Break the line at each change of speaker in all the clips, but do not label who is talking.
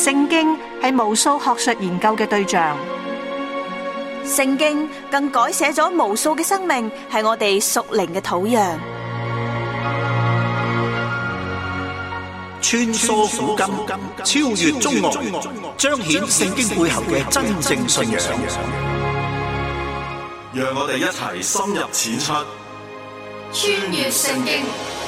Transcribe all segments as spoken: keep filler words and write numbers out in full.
聖經係無數學術研究嘅對象，
聖經更改寫咗無數嘅生命，係我哋屬靈嘅土壤。
穿梭古今，超越中外，彰顯聖經背後嘅真正信仰。
讓我哋一齊深入淺出，
穿越聖經。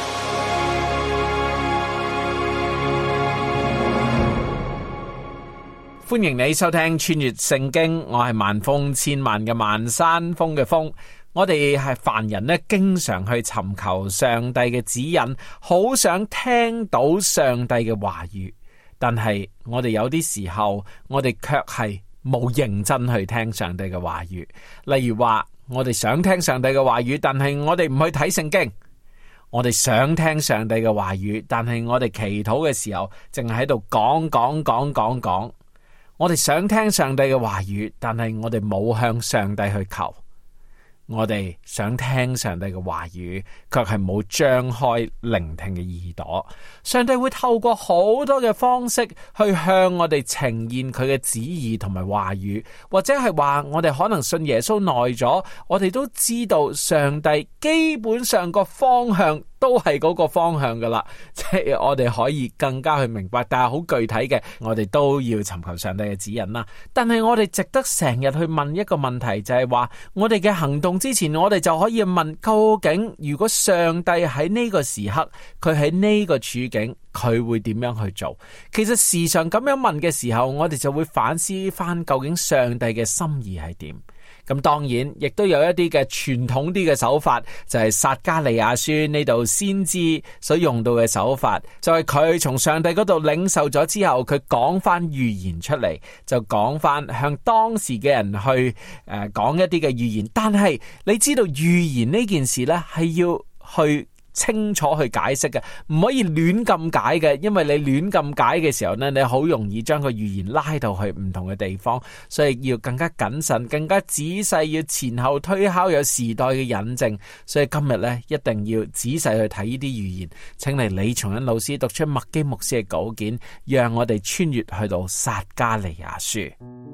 歡迎你收聽穿越聖經，我係萬峰千萬嘅萬山峰嘅峰。我哋係凡人咧，經常去尋求上帝嘅指引，好想聽到上帝嘅話語，但係我哋有啲時候，我哋卻係冇認真去聽上帝嘅話語。例如話，我哋想聽上帝嘅話語，但係我哋唔去睇聖經。我哋想聽上帝嘅話語，但係我哋祈禱嘅時候，淨係喺度講講講講講。我哋想聽上帝嘅話語，但係我哋冇向上帝去求。我哋想聽上帝嘅話語，卻係冇張開聆聽嘅耳朵。上帝會透過好多嘅方式去向我哋呈現佢嘅旨意同埋話語，或者係話我哋可能信耶穌耐咗，我哋都知道上帝基本上個方向都係嗰個方向噶啦，即係我哋可以更加去明白，但係好具體嘅，我哋都要尋求上帝嘅指引啦。但係我哋值得成日去問一個問題，就係話我哋嘅行動之前，我哋就可以問，究竟如果上帝喺呢個時刻，佢喺呢個處境，佢會點樣去做？其實時常咁樣問嘅時候，我哋就會反思翻究竟上帝嘅心意係點。咁當然亦都有一啲嘅傳統啲嘅手法，就係撒迦利亞書呢度先知所用到嘅手法，就係佢從上帝嗰度領受咗之後，佢講翻預言出嚟，就講翻向當時嘅人去誒、呃、講一啲嘅預言。但係你知道預言呢件事呢，係要去清楚去解釋嘅，唔可以亂咁解嘅，因為你亂咁解嘅時候呢，你好容易將個預言拉到去唔同嘅地方，所以要更加謹慎，更加仔細，要前後推敲，有時代嘅引證。所以今日呢，一定要仔細去睇呢啲預言。請嚟李松恩老師讀出麥基牧師嘅稿件，讓我哋穿越去到撒迦利亞書。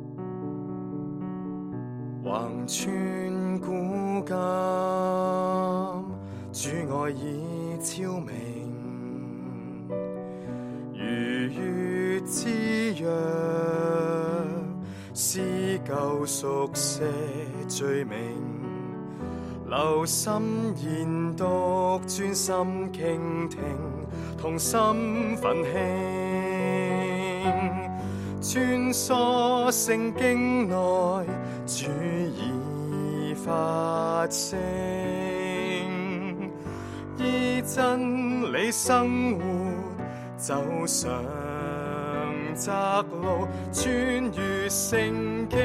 橫穿古今，主愛已超明，如月之約，撕舊熟寫罪名，留心研讀，專心傾聽，同心奮興，穿梭聖經內，主已發聲，依真理生活，走上窄路，穿越聖經。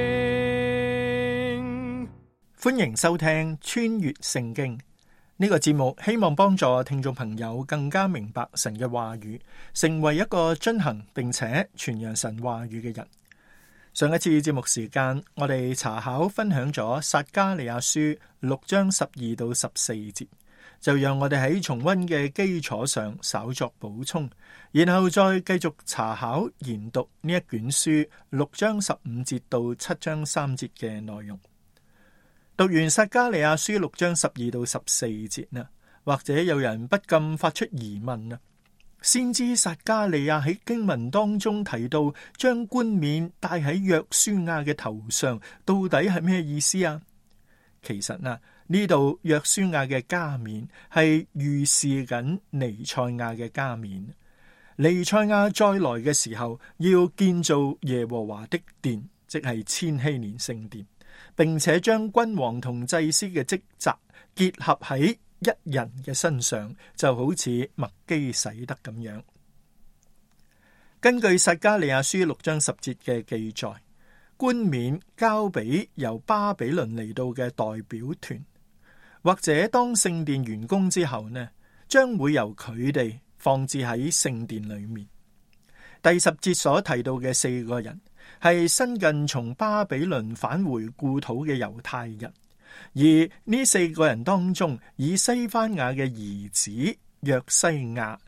歡迎收聽穿越聖經呢個節目，希望幫助聽眾朋友更加明白神嘅話語，成為一個遵行並且傳揚神話語嘅人。上一次節目時間，我哋查考分享咗撒迦利亞書六章十二到十四節，就讓我哋喺重溫嘅基礎上稍作補充，然後再繼續查考研讀呢一卷書六章十五節到七章三節嘅內容。讀完撒迦利亞書六章十二到十四節呢，或者有人不禁發出疑問啊，先知撒迦利亞喺經文當中提到將冠冕戴喺約書亞嘅頭上，到底係咩意思啊？其實啊，呢度約書亞嘅加冕係預示緊彌賽亞嘅加冕。彌賽亞再來嘅時候，要建造耶和華的殿，即係千禧年聖殿，並且將君王同祭司嘅職責結合喺一人嘅身上，就好似麥基洗德咁樣。根據撒迦利亞書六章十節嘅記載，冠冕交俾由巴比倫嚟到嘅代表團，或者當聖殿完工之後呢，將會由佢哋放置喺聖殿裏面。第十節所提到嘅四個人係新近從巴比倫返回故土嘅猶太人。而呢四個人當中，以西番雅嘅兒子約西亞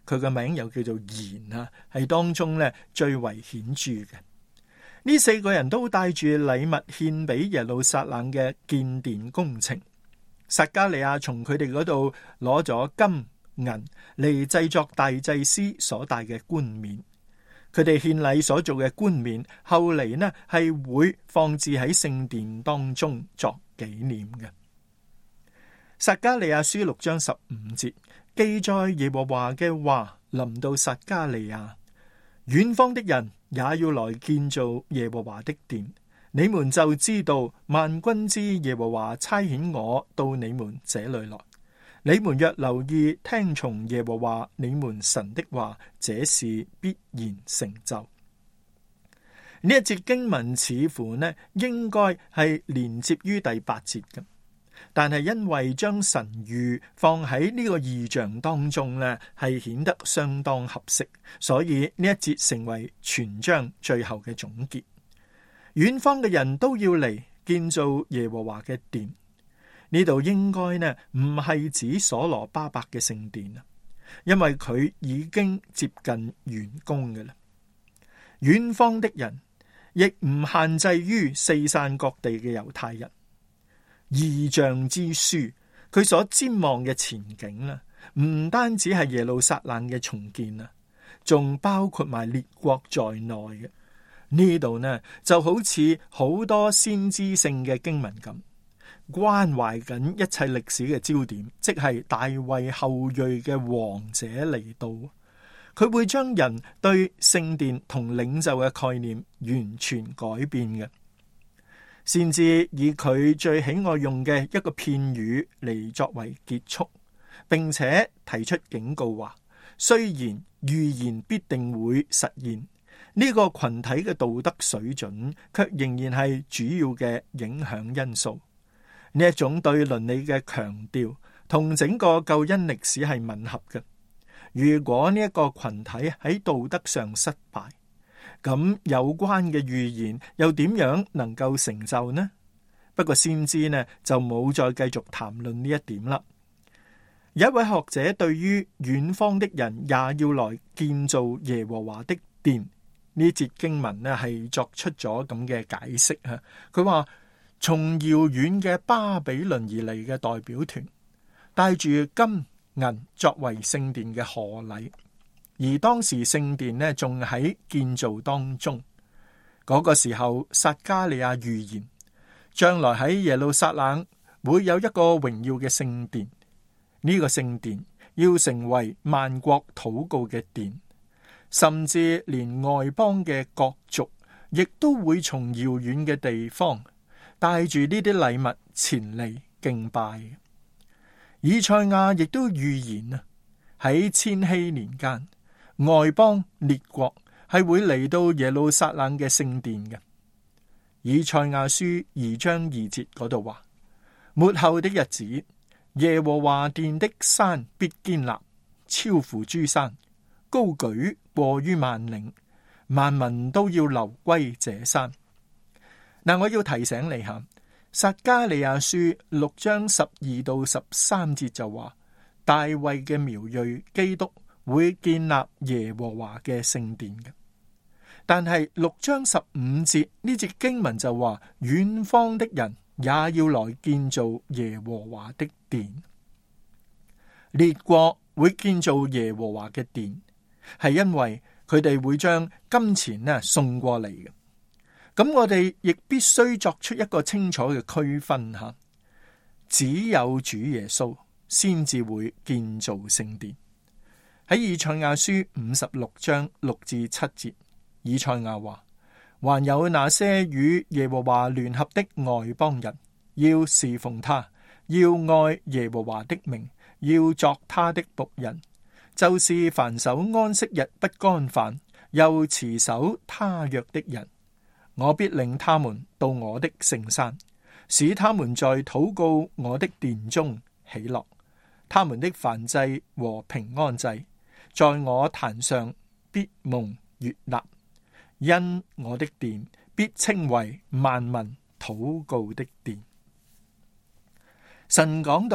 佢個名又叫做賢啊，係當中咧最為顯著嘅。呢四個人都帶住禮物獻俾耶路撒冷嘅建殿工程。撒迦利亞從佢哋嗰度攞咗金銀嚟製作大祭司所戴嘅冠冕。佢哋獻禮所做嘅冠冕，後嚟呢係會放置喺聖殿當中作紀念嘅。撒迦利亞書六章十五節記載耶和華嘅話臨到撒迦利亞，遠方的人也要來建造耶和華的殿，你們就知道萬軍之耶和華差遣我到你們這裏來。你們若留意聽從耶和華你們神的話，這事必然成就。呢一節經文似乎呢應該係連接於第八節嘅，但係因為將神諭放喺呢個異象當中呢，係顯得相當合適，所以呢一節成為全章最後嘅總結。遠方嘅人都要嚟建造耶和華嘅殿。呢度應該呢唔係指所羅巴伯嘅聖殿啊，因為佢已經接近完工嘅啦。遠方的人亦唔限制於四散各地嘅猶太人。異象之書佢所瞻望嘅前景啦，唔單止係耶路撒冷嘅重建啊，仲包括埋列國在內嘅。呢度呢就好似好多先知性嘅經文咁，關懷緊一切歷史嘅焦點，即係大衛後裔嘅王者嚟到。佢會將人對聖殿同領袖嘅概念完全改變嘅。先至以佢最喜愛用嘅一個片語嚟作為結束，並且提出警告話，雖然預言必定會實現，呢個群體嘅道德水準卻仍然係主要嘅影響因素。呢一種對倫理嘅強調同整個救恩歷史係吻合嘅。如果呢一個群體喺道德上失敗，咁有關嘅預言又點樣能夠成就呢？不過先知呢就冇再繼續談論呢一點啦。有一位學者對於遠方的人也要來建造耶和華的殿呢節經文呢係作出咗咁嘅解釋啊。佢話從遙遠嘅巴比倫而嚟嘅代表團，帶住金銀作為聖殿嘅賀禮，而當時聖殿呢仲喺建造當中。嗰、那個時候，撒迦利亞預言將來喺耶路撒冷會有一個榮耀嘅聖殿，呢、這個聖殿要成為萬國禱告嘅殿，甚至連外邦嘅各族亦都會從遙遠嘅地方帶住呢啲禮物前嚟敬拜。以賽亞亦都預言啊，喺千禧年間，外邦列國係會嚟到耶路撒冷嘅聖殿嘅。以賽亞書二章二節嗰度話，末後的日子，耶和華殿的山必堅立，超乎諸山，高舉過於萬嶺，萬民都要流歸這山。嗱，我要提醒你下，撒迦利亞書六章十二到十三節就話，大衛嘅苗裔基督會建立耶和華嘅聖殿嘅。但係六章十五節呢節經文就話，遠方的人也要來建造耶和華的殿。列國會建造耶和華嘅殿，係因為佢哋會將金錢呢送過嚟嘅。咁我哋亦必須作出一個清楚嘅區分吓，只有主耶穌先至會建造聖殿。喺以賽亞書五十六章六至七節，以賽亞話，還有那些與耶和華聯合的外邦人，要侍奉他，要愛耶和華的名，要作他的僕人，就是凡守安息日不干犯，又持守他約的人。我必領他們到我的聖山，使他們在禱告我的殿中喜樂。他們的燔祭和平安祭，在我壇上必蒙悅納，因我的殿必稱為萬民禱告的殿。神講到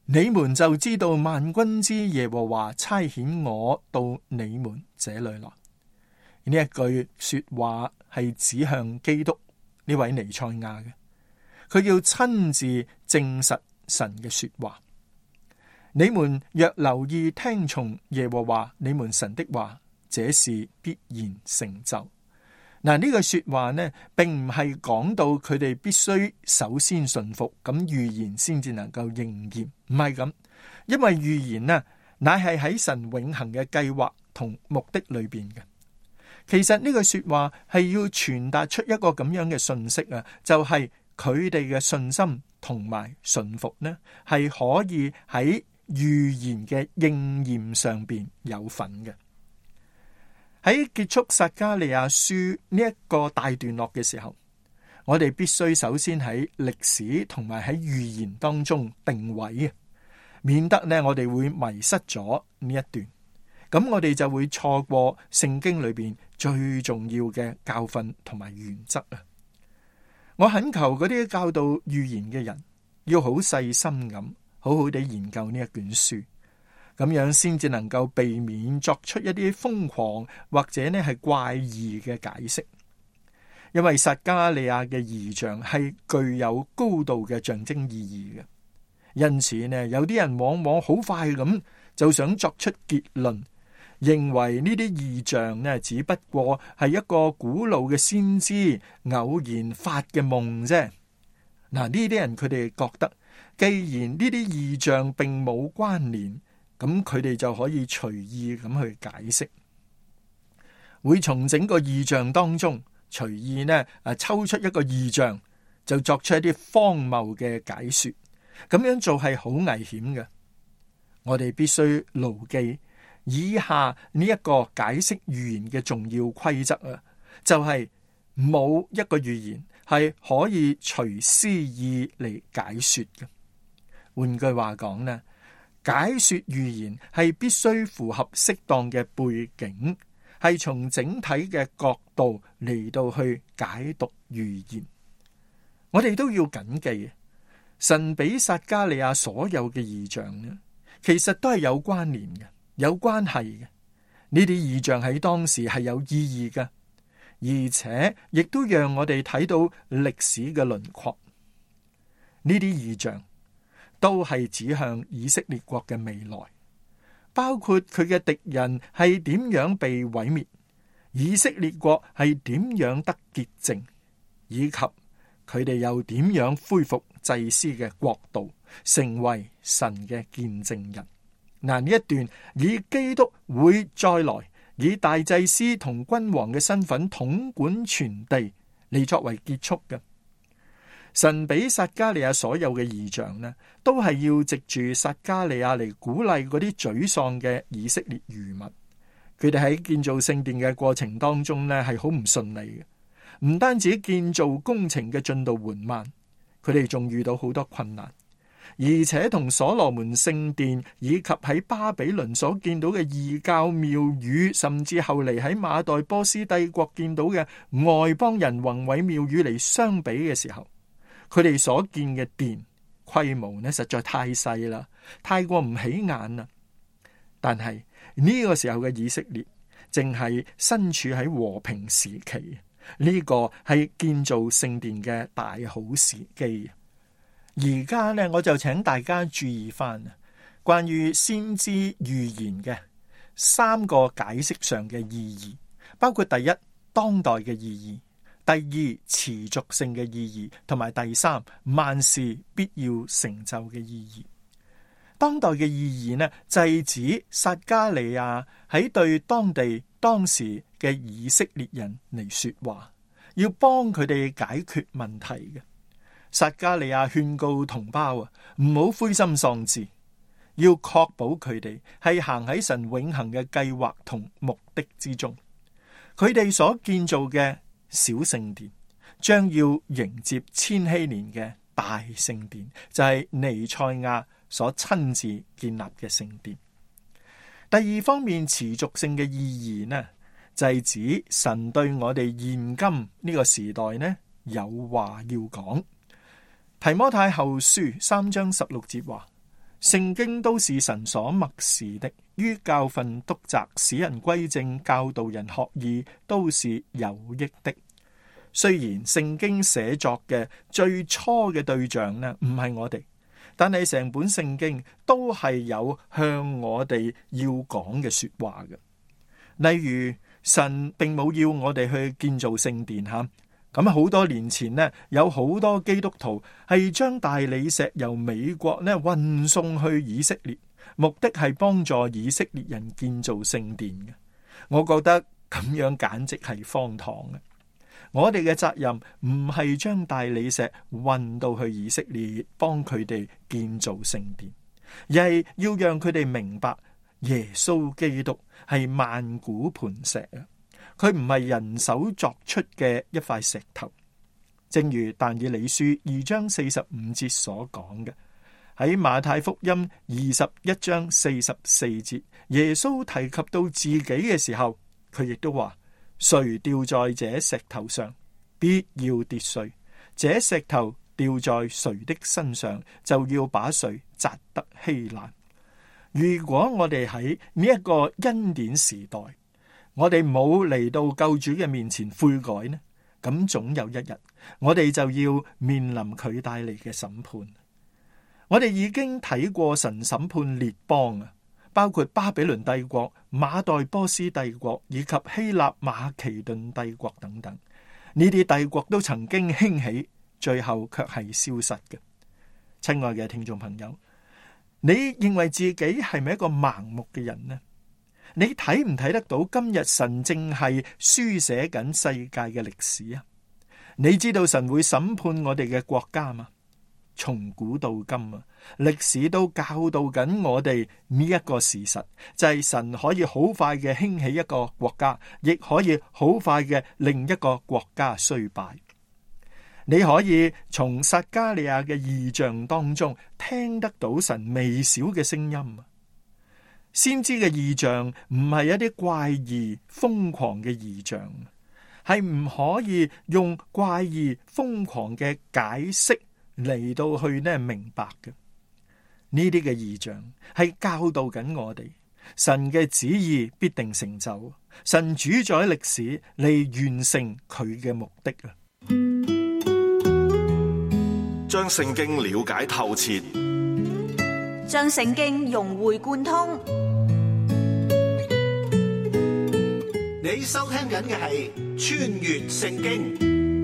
你們就知道萬軍之耶和華差遣我到你們這裏來。呢一句說話係指向基督呢位彌賽亞嘅，佢要親自證實神嘅說話。你們若留意聽從耶和華你們神的話，這事必然成就。嗱，呢句說話呢，並唔係講到佢哋必須首先順服，咁預言先至能夠應驗，唔係咁，因為預言呢，乃係喺神永恆嘅計劃同目的裏邊嘅。其實呢句說話係要傳達出一個咁樣嘅信息啊，就係佢哋嘅信心同埋順服呢，係可以喺預言嘅應驗上邊有份嘅。喺結束撒迦利亞書呢一個大段落嘅時候，我哋必須首先喺歷史同埋喺預言當中定位啊，免得呢我哋會迷失咗呢一段，咁我哋就會錯過聖經裏邊最重要嘅教訓同埋原則啊！我懇求嗰啲教導預言嘅人要好細心咁，好好地研究呢一卷書。咁樣先至能夠避免作出一啲瘋狂或者呢係怪異嘅解釋，因為撒迦利亞嘅異象係具有高度嘅象徵意義嘅。因此呢，有啲人往往好快咁就想作出結論，認為呢啲異象呢只不過係一個古老嘅先知偶然發嘅夢啫。嗱，呢啲人佢哋覺得，既然呢啲異象並冇關聯，咁佢哋就可以隨意咁去解釋，會從整個異象當中隨意呢啊抽出一個異象，就作出一啲荒謬嘅解說。咁樣做係好危險嘅。我哋必須牢記以下呢一個解釋預言嘅重要規則啊，就係冇一個預言係可以隨私意嚟解說嘅。換句話講呢，解說預言係必須符合適當嘅背景，係從整體嘅角度嚟到去解讀預言。我哋都要謹記，神俾撒迦利亞所有嘅異象呢，其實都係有關聯嘅，有關係嘅。呢啲異象喺當時係有意義嘅，而且亦都讓我哋睇到歷史嘅輪廓。呢啲異象都係指向以色列國嘅未來，包括佢嘅敵人係點樣被毀滅，以色列國係點樣得潔淨，以及佢哋又點樣恢復祭司嘅國度，成為神嘅見證人。嗱，呢一段以基督會再來，以大祭司同君王嘅身份統管全地嚟作為結束嘅。神俾撒迦利亞所有嘅異象呢，都係要藉住撒迦利亞嚟鼓勵嗰啲沮喪嘅以色列餘民。佢哋喺建造聖殿嘅過程當中呢，係好唔順利嘅，唔單止建造工程嘅進度緩慢，佢哋仲遇到好多困難，而且同所羅門聖殿以及喺巴比倫所見到嘅異教廟宇，甚至後嚟喺馬代波斯帝國見到嘅外邦人宏偉廟宇嚟相比嘅時候，佢哋所見嘅殿規模呢，實在太細啦，太過唔起眼啦。但係呢個時候嘅以色列正係身處喺和平時期，呢個係建造聖殿嘅大好時機。而家呢，我就請大家注意翻關於先知預言嘅三個解釋上嘅意義，包括第一，當代嘅意義；第二，持續性嘅意義，同埋第三，萬事必要成就嘅意義。當代嘅意義呢，就係指撒迦利亞喺對當地當時嘅以色列人嚟說話，要幫佢哋解決問題嘅。撒迦利亞勸告同胞啊，唔好灰心喪志，要確保佢哋係行喺神永恆嘅計劃同目的之中。佢哋所建造嘅小聖殿，將要迎接千禧年嘅大聖殿，就係彌賽亞所親自建立嘅聖殿。第二方面，持續性嘅意義呢，就係指神對我哋現今呢個時代呢有話要講。提摩太後書三章十六節話： 聖經都是神所默示的，於教訓、督責、使人歸正、教導人學義，都是有益的。雖然聖經寫作嘅最初嘅對象呢，唔係我哋，但係成本聖經都係有向我哋要講嘅說話嘅。例如，神並冇要我哋去建造聖殿吓，咁好多年前呢，有好多基督徒係將大理石由美國呢運送去以色列，目的係幫助以色列人建造聖殿嘅。我覺得咁樣簡直係荒唐嘅。我哋嘅責任唔係將大理石運到去以色列幫佢哋建造聖殿，而係要讓佢哋明白耶穌基督係萬古磐石啊！佢唔係人手作出嘅一塊石頭。正如但以理書二章四十五節所講嘅，喺馬太福音二十一章四十四節，耶穌提及到自己嘅時候，佢亦都話：誰掉在這石頭上，必要跌碎；這石頭掉在誰的身上，就要把誰砸得稀爛。如果我哋喺呢一個恩典時代，我哋冇嚟到救主嘅面前悔改呢，咁總有一日，我哋就要面臨佢帶嚟嘅審判。我哋已經睇過神審判列邦啊，包括巴比倫帝國、馬代波斯帝國以及希臘馬其頓帝國等等，呢啲帝國都曾經興起，最後卻係消失嘅。親愛嘅聽眾朋友，你認為自己係咪一個盲目嘅人呢？你睇唔睇得到今日神正係書寫緊世界嘅歷史啊？你知道神會審判我哋嘅國家嗎？從古到今啊，歷史都教導緊我哋呢一個事實，就係神可以好快嘅興起一個國家，亦可以好快嘅另一個國家衰敗。你可以從撒迦利亞嘅異象當中聽得到神微小嘅聲音。先知嘅異象唔係一啲怪異瘋狂嘅異象，係唔可以用怪異瘋狂嘅解釋嚟到去呢明白嘅。呢啲嘅異象係教導緊我哋，神嘅旨意必定成就，神主宰歷史嚟完成佢嘅目的啊！
將聖經了解透徹，
將聖經融會貫通。
你收聽緊嘅係《穿越聖經》。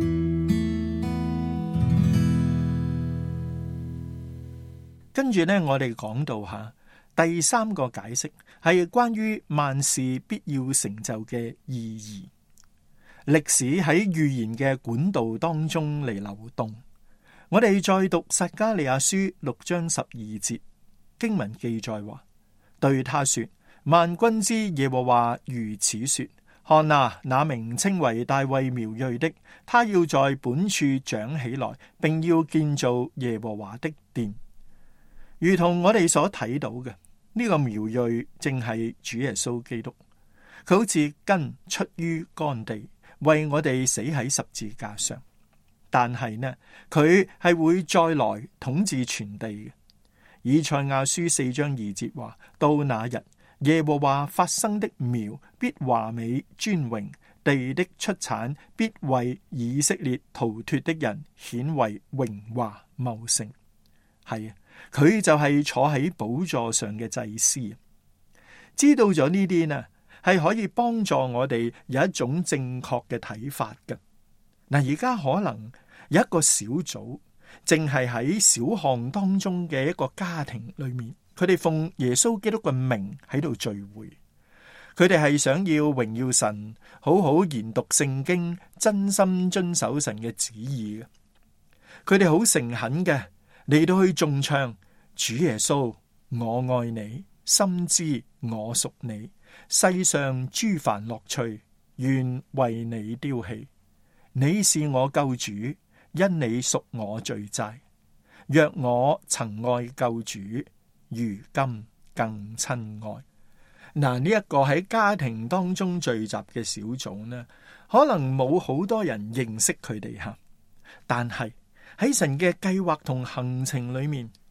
跟住呢，我哋講到下第三個解釋，係關於萬事必要成就嘅意義。歷史喺預言嘅管道當中嚟流動。我哋再讀撒迦利亞書六章十二節，經文記載話：對他說，萬軍之耶和華如此說，看啊，那名稱為大衛苗裔的，他要在本處長起來，並要建造耶和華的殿。如同我哋所睇到嘅，呢個苗裔正係主耶穌基督，佢好似根出於乾地，為我哋死喺十字架上。但係呢，佢係會再來統治全地嘅。以賽亞書四章二節話：到那日，耶和華發生的苗必華美尊榮，地的出產必為以色列逃脫的人顯為榮華茂盛。係啊，佢就係坐喺寶座上嘅祭司。知道咗呢啲呢，係可以幫助我哋有一種正確嘅睇法嘅。嗱，而家可能有一個小組，淨係喺小巷當中嘅一個家庭裏面，佢哋奉耶穌基督嘅名喺度聚會，佢哋係想要榮耀神，好好研讀聖經，真心遵守神嘅旨意嘅。佢哋好誠懇嘅嚟到去頌唱：主耶穌，我愛你，深知我屬你，世上諸凡樂趣，願為你丟棄。你是我救主，因你贖我罪債。若我曾愛救主，如今更親愛。嗱，呢一個喺家庭當中聚集嘅小組呢，可能冇好多人認識佢哋吓，但係喺神嘅計劃同行程裏面，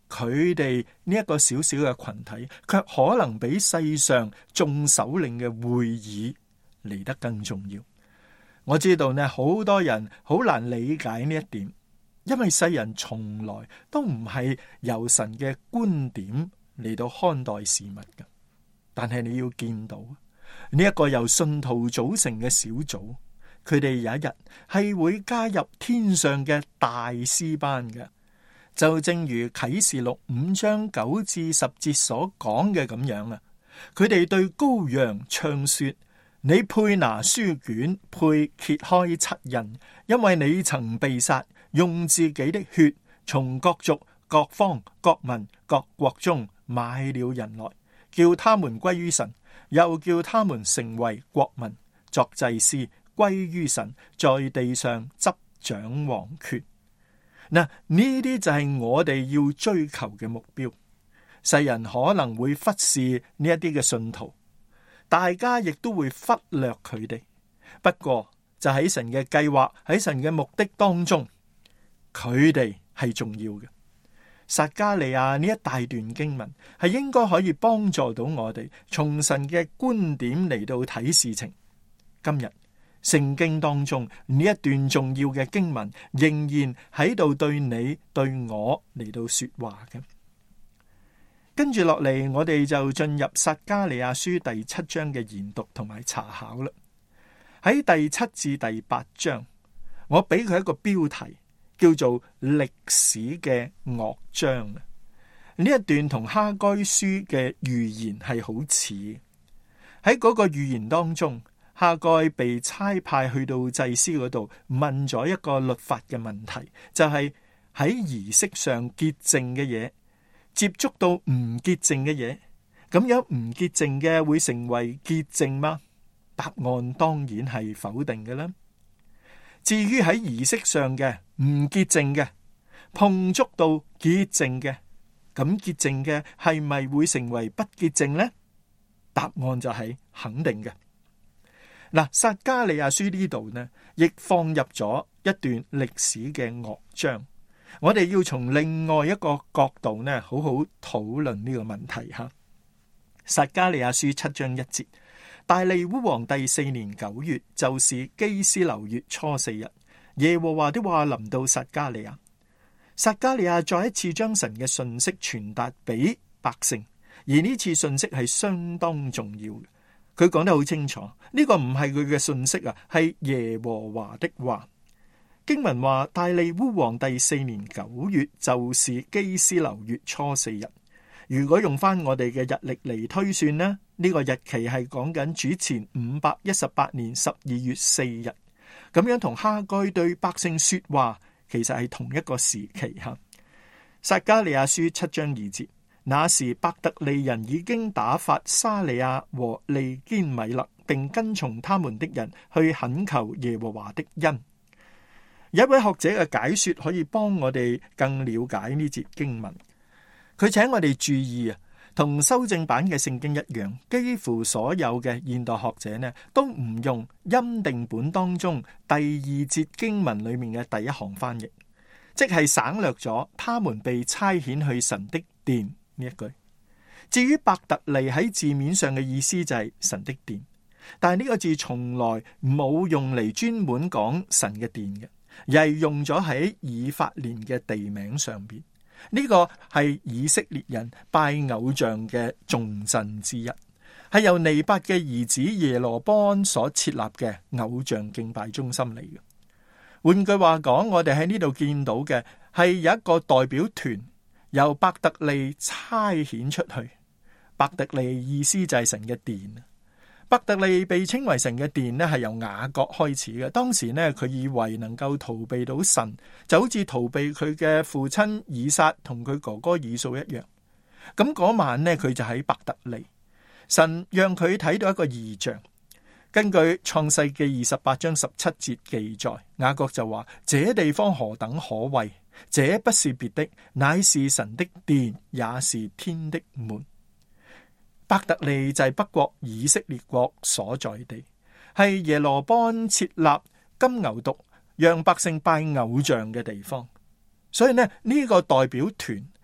佢哋呢一個小小嘅群體，卻可能比世上眾首領嘅會議嚟得更重要。我知道呢，好多人好難理解呢一點，因為世人從來都唔係由神嘅觀點嚟到看待事物嘅。但係你要見到呢一個由信徒組成嘅小組，佢哋有一日係會加入天上嘅大師班嘅。就正如啟示錄五章九至十節所講嘅咁樣啊，佢哋對羔羊唱說：你配拿書卷，配揭開七印，因為你曾被殺，用自己的血從各族、各方、各民、各國中買了人來，叫他們歸於神，又叫他們成為國民，作祭司，歸於神，在地上執掌王權。嗱，呢啲就係我哋要追求嘅目標。世人可能會忽視呢一啲嘅信徒，大家亦都會忽略佢哋。不過就喺神嘅計劃，喺神嘅目的當中，佢哋係重要嘅。撒迦利亞呢一大段經文係應該可以幫助到我哋從神嘅觀點嚟到睇事情。今日聖經當中呢一段重要嘅經文仍然喺度對你對我嚟到說話嘅。跟住落嚟，我哋就進入撒迦利亞書第七章嘅研讀同埋查考啦。喺第七至第八章，我俾佢一個標題，叫做歷史嘅樂章。呢一段同哈該書嘅預言係好似。喺嗰個預言當中，哈該被差派去到祭司嗰度問咗一個律法嘅問題，就係喺儀式上潔淨嘅嘢接觸到唔潔淨嘅嘢，咁樣唔潔淨嘅會成為潔淨嗎？答案當然係否定嘅啦。至於喺儀式上嘅唔潔淨嘅碰觸到潔淨嘅，咁潔淨嘅係咪會成為不潔淨呢？答案就係肯定嘅。嗱，撒迦利亞書呢度呢，亦放入咗一段歷史嘅樂章。我哋要從另外一個角度呢，好好討論呢個問題吓。撒迦利亞書七章一節：大利烏王第四年九月，就是基斯流月初四日，耶和華的話臨到撒迦利亞。撒迦利亞再一次將神嘅信息傳達俾百姓，而呢次信息係相當重要嘅。佢講得好清楚，呢、這個唔係佢嘅信息啊，係耶和華的話。經文話大利烏王第四年九月，就是基斯流月初四日。如果用翻我哋嘅日曆嚟推算呢，呢、這個日期係講緊主前五百一十八年十二月四日。咁樣同哈該對百姓說話，其實係同一個時期吓。撒迦利亞書七章二節。那時伯特利人已經打發沙利亞和利堅米勒，並跟從他們的人去懇求耶和華的恩。有一位學者嘅解說可以幫我哋更了解呢節經文。佢請我哋注意啊，同修正版嘅聖經一樣，幾乎所有嘅現代學者呢都唔用欽定本當中第二節經文裏面嘅第一行翻譯，即係省略咗他們被差遣去神的殿呢一句。至於伯特利喺字面上嘅意思就係神的殿，但係呢個字從來冇用嚟專門講神嘅殿嘅，而係用咗喺以法蓮嘅地名上邊。呢、這個係以色列人拜偶像嘅重鎮之一，係由尼八嘅兒子耶羅波安所設立嘅偶像敬拜中心嚟嘅。換句話講，我哋喺呢度見到嘅係有一個代表團由伯特利差遣出去。伯特利意思就係神嘅殿。伯特利被稱為神嘅殿呢，係由雅各開始嘅。當時呢，佢以為能夠逃避到神，就好似逃避佢嘅父親以撒同佢哥哥以掃一樣。咁嗰晚呢，佢就喺伯特利，神讓佢睇到一個異象。根據創世記二十八章十七節記載，雅各就話：這地方何等可畏！這不是別的，乃是神的殿，也是天的門。伯特利就係北國以色列國所在地，係耶羅波安設立金牛犢讓百姓拜偶像嘅地方。所以呢，呢、這個代表團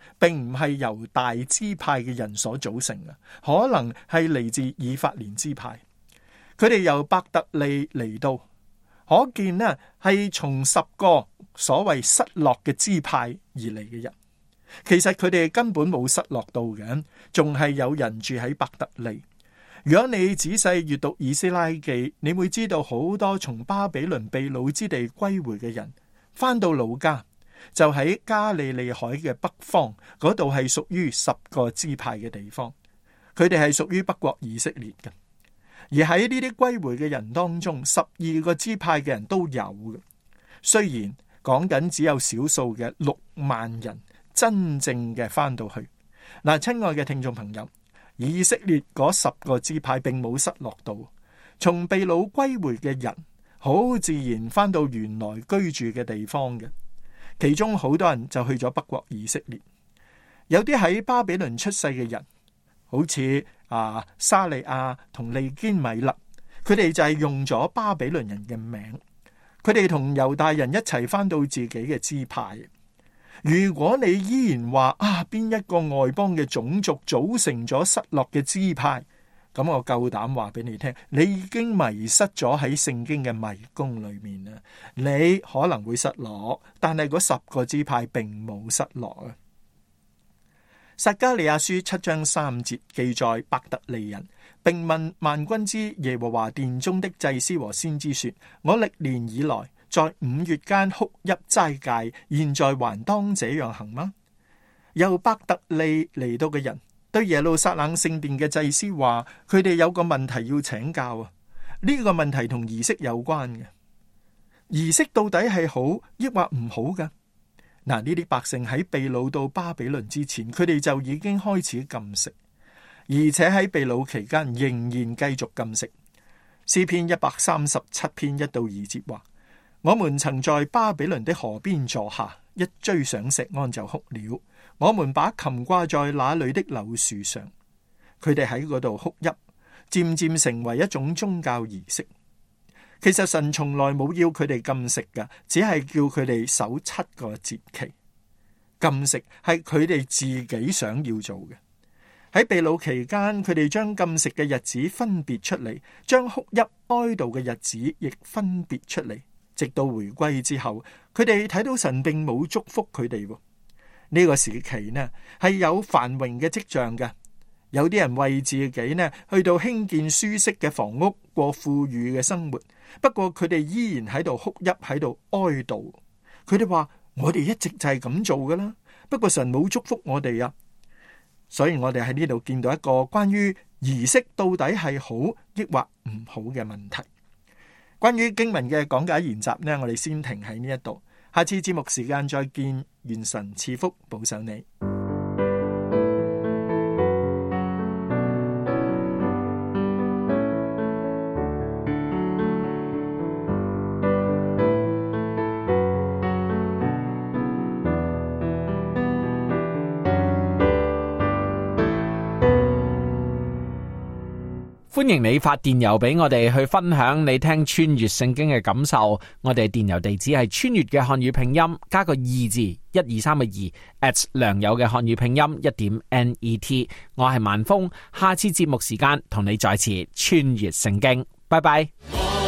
並唔係由大支派嘅人所組成嘅，可能係嚟自以法蓮支派。佢哋由伯特利嚟到，可見呢係從十個所謂失落嘅支派而嚟嘅人。其實佢哋根本冇失落到嘅，仲係有人住喺伯特利。如果你仔細閱讀以斯拉記，你會知道好多從巴比倫被擄之地歸回嘅人，翻到老家就喺加利利海嘅北方，嗰度係屬於十個支派嘅地方。佢哋係屬於北國以色列嘅。而喺呢啲歸回嘅人當中，十二個支派嘅人都有嘅。雖然講緊只有少數嘅六萬人真正嘅翻到去。嗱，親愛嘅聽眾朋友，以色列嗰十個支派並冇失落到，從被擄歸回嘅人好自然翻到原來居住嘅地方嘅。其中好多人就去咗北國以色列，有啲喺巴比倫出世嘅人，好似啊沙利亞同利堅米勒，佢哋就係用咗巴比倫人嘅名，佢哋同猶大人一齊翻到自己嘅支派。如果你依然話啊邊一個外邦嘅種族組成咗失落嘅支派，咁我夠膽話俾你聽，你已經迷失咗喺聖經嘅迷宮裏面啦。你可能會失落，但係嗰十個支派並冇失落啊。撒迦利亞書七章三節記載，伯特利人並問萬軍之耶和華殿中的祭司和先知說：我歷年以來在五月間哭泣齋戒，現在還當這樣行嗎？由伯特利嚟到嘅人對耶路撒冷聖殿嘅祭司話，佢哋有個問題要請教啊！呢個問題同儀式有關嘅，儀式到底係好抑或唔好㗎？嗱，呢啲百姓喺被擄到巴比倫之前，佢哋就已經開始禁食，而且喺被擄期間仍然繼續禁食。詩篇一百三十七篇一到二節話：我們曾在巴比倫的河邊坐下，一追上錫安就哭了。我們把琴掛在那裏的柳樹上。佢哋喺嗰度哭泣，漸漸成為一種宗教儀式。其實神從來冇要佢哋禁食㗎，只係叫佢哋守七個節期。禁食係佢哋自己想要做嘅。喺被擄期間，佢哋將禁食嘅日子分別出嚟，將哭泣哀悼嘅日子亦分別出嚟。直到回歸之後，佢哋睇到神並冇祝福佢哋。呢個時期呢係有繁榮嘅跡象嘅，有啲人為自己呢去到興建舒適嘅房屋，過富裕嘅生活。不過佢哋依然喺度哭泣，喺度哀悼。佢哋話：我哋一直就係咁做噶啦，不過神冇祝福我哋啊。所以我哋喺呢度見到一個關於儀式到底係好抑或唔好嘅問題。關於經文嘅講解研習呢，我哋先停喺呢一度。下次節目時間再見，願神賜福保守你。
歡迎你發電郵俾我哋去分享你聽穿越聖經嘅感受。我哋電郵地址係穿越嘅漢語拼音加個二字一二三嘅二 at 良友嘅漢語拼音一點 net。我係萬峰，下次節目時間同你再次穿越聖經。拜拜。